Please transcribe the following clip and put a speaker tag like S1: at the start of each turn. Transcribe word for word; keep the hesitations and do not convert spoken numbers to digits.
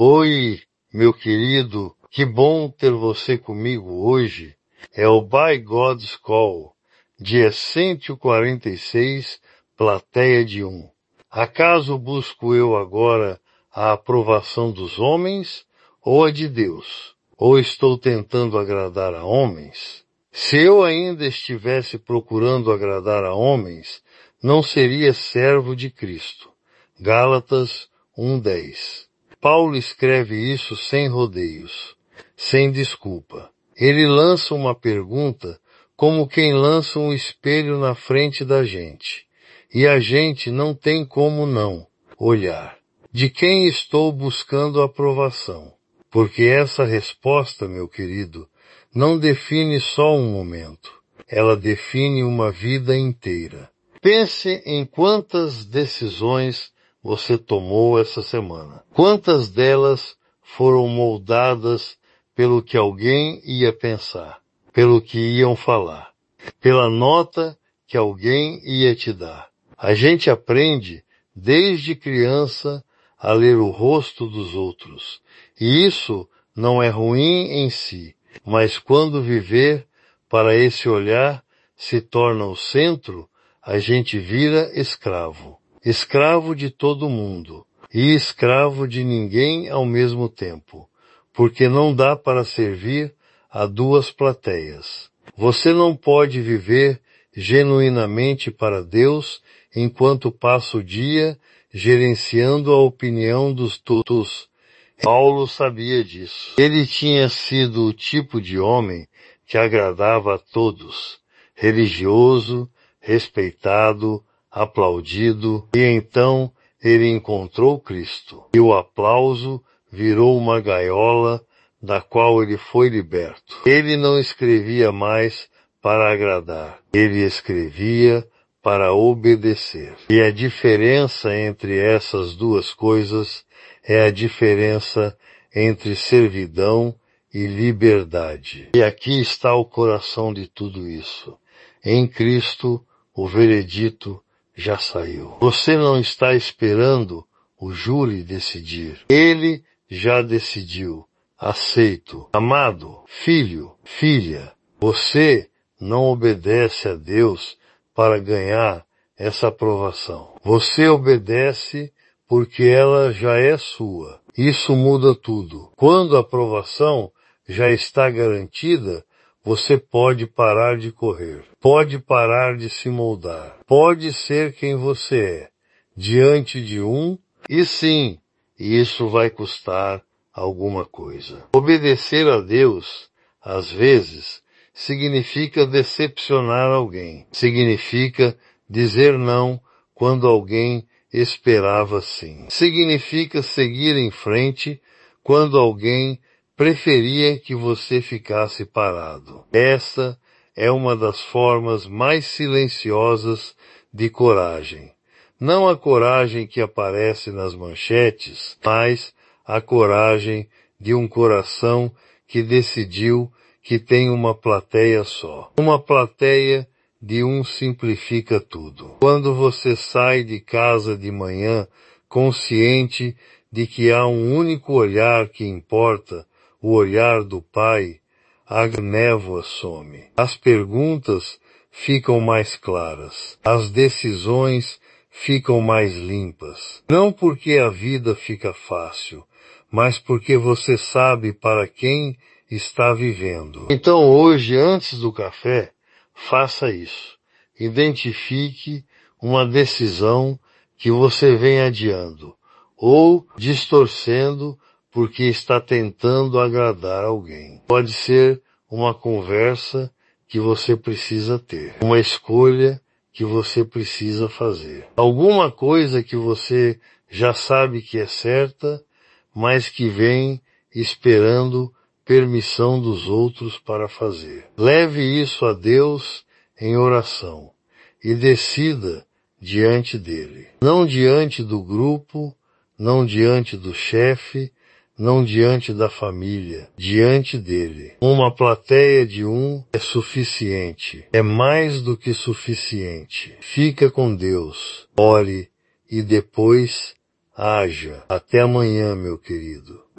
S1: Oi, meu querido, que bom ter você comigo hoje. É o By God's Call, dia cento e quarenta e seis, plateia de um. Acaso busco eu agora a aprovação dos homens ou a de Deus? Ou estou tentando agradar a homens? Se eu ainda estivesse procurando agradar a homens, não seria servo de Cristo. Gálatas um, dez. Paulo escreve isso sem rodeios, sem desculpa. Ele lança uma pergunta como quem lança um espelho na frente da gente. E a gente não tem como não olhar. De quem estou buscando aprovação? Porque essa resposta, meu querido, não define só um momento. Ela define uma vida inteira. Pense em quantas decisões você tomou essa semana. Quantas delas foram moldadas pelo que alguém ia pensar, pelo que iam falar, pela nota que alguém ia te dar. A gente aprende desde criança a ler o rosto dos outros. E isso não é ruim em si, mas quando viver para esse olhar se torna o centro, a gente vira escravo. Escravo de todo mundo e escravo de ninguém ao mesmo tempo, porque não dá para servir a duas plateias. Você não pode viver genuinamente para Deus enquanto passa o dia gerenciando a opinião dos tutus. Paulo sabia disso. Ele tinha sido o tipo de homem que agradava a todos, religioso, respeitado, aplaudido, e então ele encontrou Cristo. E o aplauso virou uma gaiola da qual ele foi liberto. Ele não escrevia mais para agradar, ele escrevia para obedecer. E a diferença entre essas duas coisas é a diferença entre servidão e liberdade. E aqui está o coração de tudo isso. Em Cristo, o veredito já saiu. Você não está esperando o júri decidir. Ele já decidiu. Aceito. Amado, filho, filha, você não obedece a Deus para ganhar essa aprovação. Você obedece porque ela já é sua. Isso muda tudo. Quando a aprovação já está garantida, você pode parar de correr, pode parar de se moldar, pode ser quem você é, diante de um, e sim, isso vai custar alguma coisa. Obedecer a Deus, às vezes, significa decepcionar alguém, significa dizer não quando alguém esperava sim, significa seguir em frente quando alguém preferia que você ficasse parado. Essa é uma das formas mais silenciosas de coragem. Não a coragem que aparece nas manchetes, mas a coragem de um coração que decidiu que tem uma plateia só. Uma plateia de um simplifica tudo. Quando você sai de casa de manhã consciente de que há um único olhar que importa, o olhar do Pai, a névoa some. As perguntas ficam mais claras. As decisões ficam mais limpas. Não porque a vida fica fácil, mas porque você sabe para quem está vivendo. Então hoje, antes do café, faça isso. Identifique uma decisão que você vem adiando ou distorcendo porque está tentando agradar alguém. Pode ser uma conversa que você precisa ter, uma escolha que você precisa fazer. Alguma coisa que você já sabe que é certa, mas que vem esperando permissão dos outros para fazer. Leve isso a Deus em oração e decida diante dele. Não diante do grupo, não diante do chefe, não diante da família, diante dele. Uma plateia de um é suficiente, é mais do que suficiente. Fica com Deus, ore e depois haja. Até amanhã, meu querido.